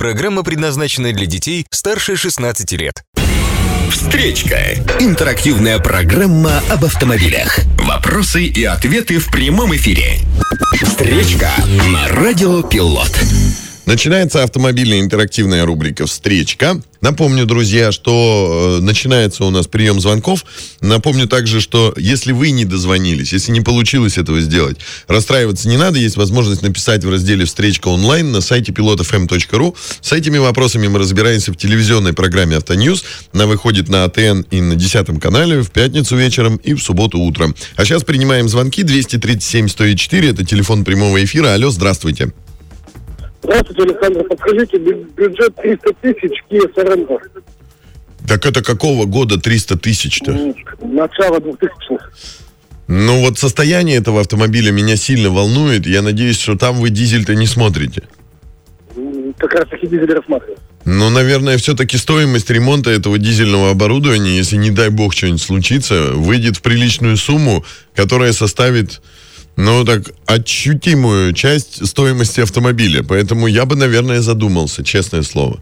Программа предназначена для детей старше 16 лет. Встречка. Интерактивная программа об автомобилях. Вопросы и ответы в прямом эфире. Встречка на Радио Пилот. Начинается автомобильная интерактивная рубрика «Встречка». Напомню, друзья, что начинается у нас прием звонков. Напомню также, что если вы не дозвонились, если не получилось этого сделать, расстраиваться не надо. Есть возможность написать в разделе «Встречка онлайн» на сайте pilotfm.ru. С этими вопросами мы разбираемся в телевизионной программе «Автоньюз». Она выходит на АТН и на 10 канале в пятницу вечером и в субботу утром. А сейчас принимаем звонки. 237-104. Это телефон прямого эфира. Алло, здравствуйте. Здравствуйте, Александр. Подскажите, бюджет 300 тысяч, Kia Sorento. Так это какого года 300 тысяч-то? Начало 2000-х. Ну вот состояние этого автомобиля меня сильно волнует. Я надеюсь, что там вы дизель-то не смотрите. Как раз таки дизель рассматриваю. Ну, наверное, все-таки стоимость ремонта этого дизельного оборудования, если, не дай бог, что-нибудь случится, выйдет в приличную сумму, которая составит... Ну, так, ощутимую часть стоимости автомобиля. Поэтому я бы, наверное, задумался, честное слово.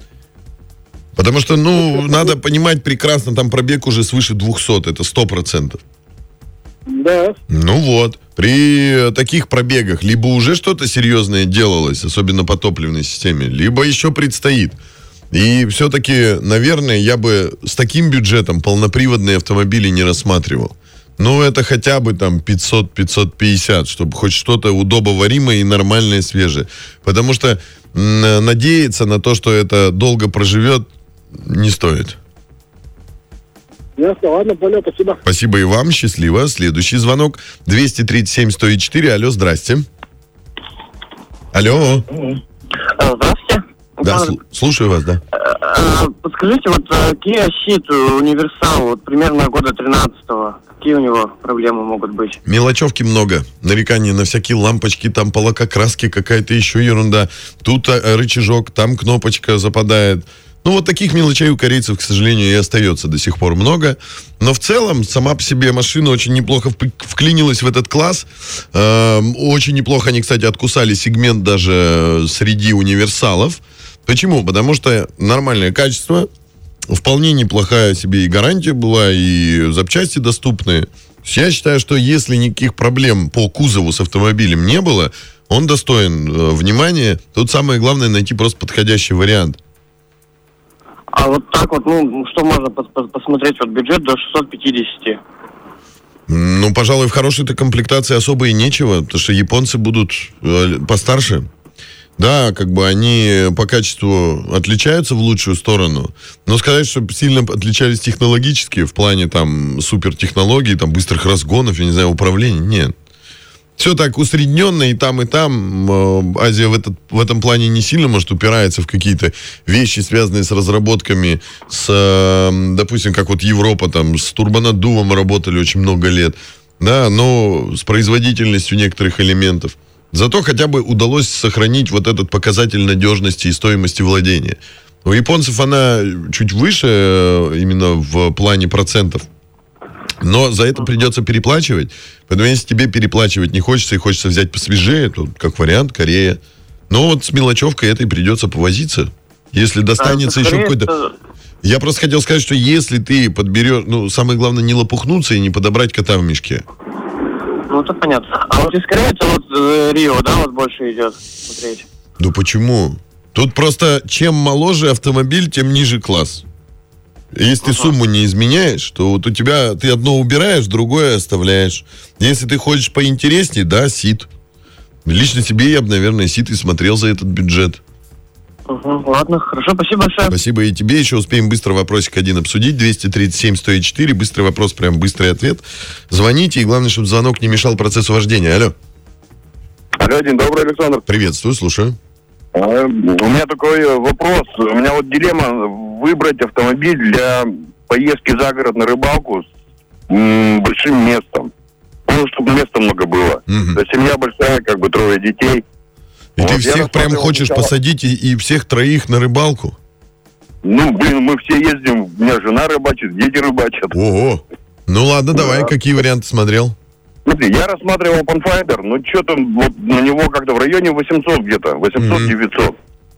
Потому что, надо понимать прекрасно, там пробег уже свыше 200, это 100%. Да. Ну вот, при таких пробегах либо уже что-то серьезное делалось, особенно по топливной системе, либо еще предстоит. И все-таки, наверное, я бы с таким бюджетом полноприводные автомобили не рассматривал. Ну, это хотя бы там 500-550, чтобы хоть что-то удобоваримое и нормальное, свежее. Потому что надеяться на то, что это долго проживет, не стоит. Ясно, ладно, понял, спасибо. Спасибо и вам, счастливо. Следующий звонок. 237-104. Алло, здрасте. Алло. Здравствуйте. Да, слушаю вас, да. Подскажите, вот Kia Ceed универсал, вот примерно года 13-го, какие у него проблемы могут быть? Мелочевки много. Нарекания на всякие лампочки, там полококраски, какая-то еще ерунда. Тут рычажок, там кнопочка западает. Ну, вот таких мелочей у корейцев, к сожалению, и остается до сих пор много. Но в целом, сама по себе машина очень неплохо вклинилась в этот класс. Очень неплохо они, кстати, откусали сегмент даже среди универсалов. Почему? Потому что нормальное качество, вполне неплохая себе и гарантия была, и запчасти доступные. Я считаю, что если никаких проблем по кузову с автомобилем не было, он достоин внимания. Тут самое главное найти просто подходящий вариант. А вот так вот, что можно посмотреть, вот бюджет до 650? Ну, пожалуй, в хорошей-то комплектации особо и нечего, потому что японцы будут постарше. Да, как бы они по качеству отличаются в лучшую сторону, но сказать, что сильно отличались технологически в плане там супертехнологий, там быстрых разгонов, я не знаю, управления, нет. Все так усредненно и там, и там. Азия в этом плане не сильно, может, упирается в какие-то вещи, связанные с разработками, допустим, как вот Европа, там, с турбонаддувом работали очень много лет, да, но с производительностью некоторых элементов. Зато хотя бы удалось сохранить вот этот показатель надежности и стоимости владения. У японцев она чуть выше именно в плане процентов. Но за это придется переплачивать. Поэтому если тебе переплачивать не хочется и хочется взять посвежее, то как вариант Корея. Но вот с мелочевкой этой придется повозиться. Если достанется еще какой-то... Я просто хотел сказать, что если ты подберешь... самое главное не лопухнуться и не подобрать кота в мешке. Ну, это понятно. А вот из Кореи-то вот Рио, да, вот больше идет смотреть? Ну, почему? Тут просто чем моложе автомобиль, тем ниже класс. Если ты сумму не изменяешь, то вот у тебя ты одно убираешь, другое оставляешь. Если ты хочешь поинтереснее, да, Ceed. Лично себе я бы, наверное, Ceed и смотрел за этот бюджет. Ладно, хорошо, спасибо большое. Спасибо и тебе. Еще успеем быстро вопросик один обсудить. 237-104. Быстрый вопрос, прям быстрый ответ. Звоните, и главное, чтобы звонок не мешал процессу вождения. Алло. Алло, день добрый, Александр. Приветствую, слушаю. У меня такой вопрос. У меня вот дилемма выбрать автомобиль для поездки за город на рыбалку с большим местом. Ну, чтобы места много было. Семья большая, как бы 3 детей. И вот ты всех прям хочешь посадить и всех 3 на рыбалку? Ну, мы все ездим. У меня жена рыбачит, дети рыбачат. Ого. Ну ладно, давай, какие варианты смотрел? Смотри, я рассматривал Pathfinder, но что-то вот на него как-то в районе 800 где-то, 800-900.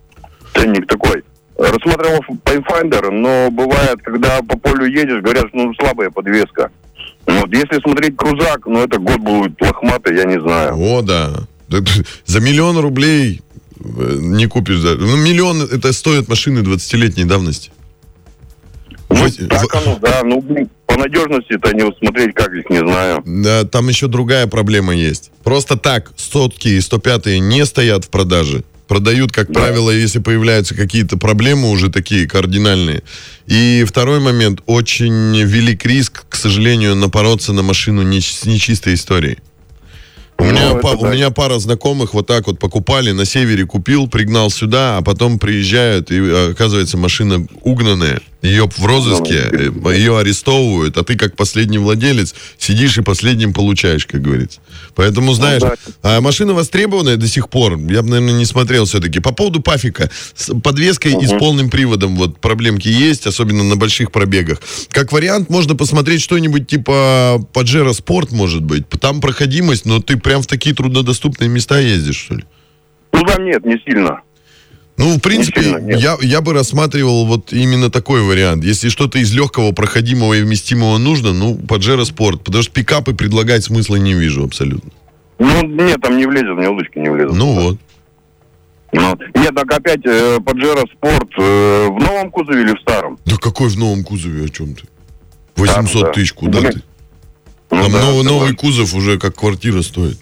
ценник такой. Рассматривал Pathfinder, но бывает, когда по полю едешь, говорят, слабая подвеска. Вот, если смотреть крузак, это год будет лохматый, я не знаю. О, да. За 1 000 000 рублей не купишь. Да. 1 000 000 это стоит машины 20-летней давности. Так оно, да. По надежности-то не смотреть, как их, не знаю. Да, там еще другая проблема есть. Просто так 100-ки и 105-е не стоят в продаже. Продают, как правило, если появляются какие-то проблемы уже такие кардинальные. И второй момент. Очень велик риск, к сожалению, напороться на машину с нечистой историей. У меня пара знакомых вот так вот покупали, на севере купил, пригнал сюда, а потом приезжают, и оказывается машина угнанная. Ее в розыске, ее арестовывают, а ты как последний владелец сидишь и последним получаешь, как говорится. Поэтому, знаешь, а машина востребованная до сих пор, я бы, наверное, не смотрел все-таки. По поводу Пафика, с подвеской и с полным приводом вот проблемки есть, особенно на больших пробегах. Как вариант, можно посмотреть что-нибудь типа Pajero Sport, может быть. Там проходимость, но ты прям в такие труднодоступные места ездишь, что ли? Там нет, не сильно. В принципе, я бы рассматривал вот именно такой вариант. Если что-то из легкого, проходимого и вместимого нужно, Pajero Sport. Потому что пикапы предлагать смысла не вижу абсолютно. Нет, там не влезет, мне удочки не влезут. Вот. Нет, так опять Pajero Sport в новом кузове или в старом? Да какой в новом кузове, о чем ты? 800 да. тысяч, куда ты? Там новый кузов уже как квартира стоит.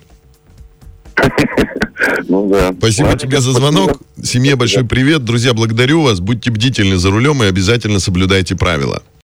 Спасибо тебе за звонок. Семье большой привет. Друзья, благодарю вас. Будьте бдительны за рулем и обязательно соблюдайте правила.